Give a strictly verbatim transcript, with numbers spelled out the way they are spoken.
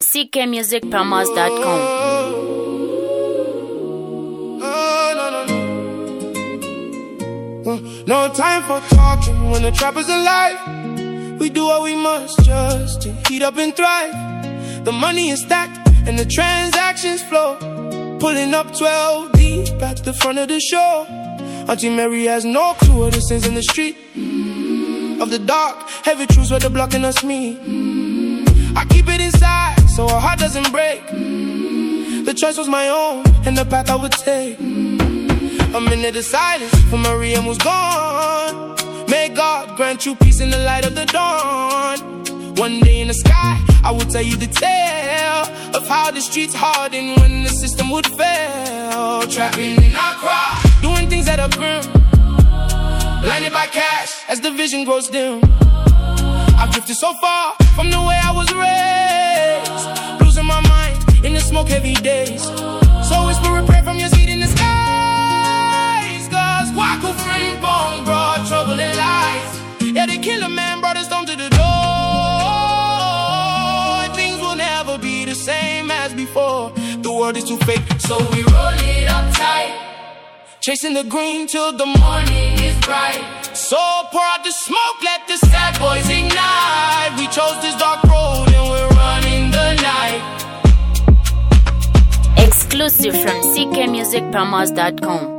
c k music promos dot com. No time for talking when the trap is alive. We do what we must just to heat up and thrive. The money is stacked and the transactions flow. Pulling up twelve deep at the front of the show. Auntie Mary has no clue of the sins in the street. Of the dark, heavy truths where they're blocking us meet. I keep it inside so our heart doesn't break. The choice was my own and the path I would take. A minute of silence for Maria who's gone. May God grant you peace in the light of the dawn. One day in the sky, I will tell you the tale of how the streets hardened when the system would fail. Trapping in our crowd, doing things that are grim. Blinded by cash as the vision grows dim. I've drifted so far from the way I was raised, losing my mind in the smoke heavy days. So whisper a prayer from your seat in the skies, cause Waco friend bone brought trouble in life. Yeah, they kill a man, brought a stone to the door. Things will never be the same as before. The world is too fake, so we roll it up tight, chasing the green till the morning is bright. So pour out the smoke, let the sad boys ignite. We chose this dark road and we're running the night. Exclusive from c k music promos dot com.